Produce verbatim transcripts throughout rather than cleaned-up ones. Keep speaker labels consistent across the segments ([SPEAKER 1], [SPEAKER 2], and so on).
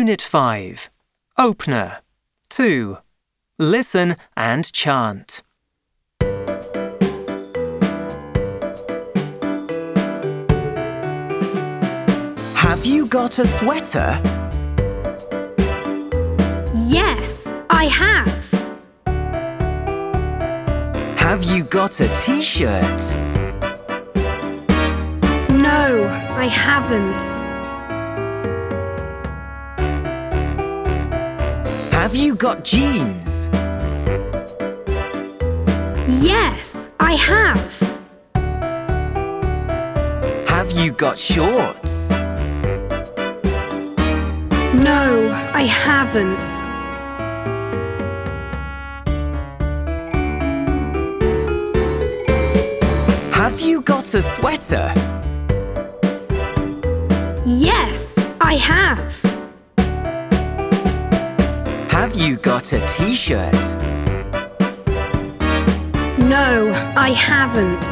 [SPEAKER 1] Unit five. Opener. two. Listen and chant. Have you got a sweater?
[SPEAKER 2] Yes, I have.
[SPEAKER 1] Have you got a t-shirt?
[SPEAKER 2] No, I haven't.
[SPEAKER 1] Have you got jeans?
[SPEAKER 2] Yes, I have.
[SPEAKER 1] Have you got shorts?
[SPEAKER 2] No, I haven't.
[SPEAKER 1] Have you got a sweater?
[SPEAKER 2] Yes, I have.
[SPEAKER 1] Have you got a t-shirt?
[SPEAKER 2] No, I haven't.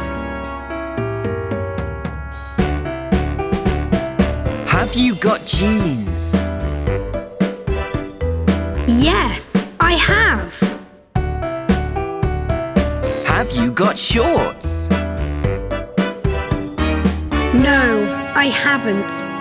[SPEAKER 1] Have you got jeans?
[SPEAKER 2] Yes, I have.
[SPEAKER 1] Have you got shorts?
[SPEAKER 2] No, I haven't.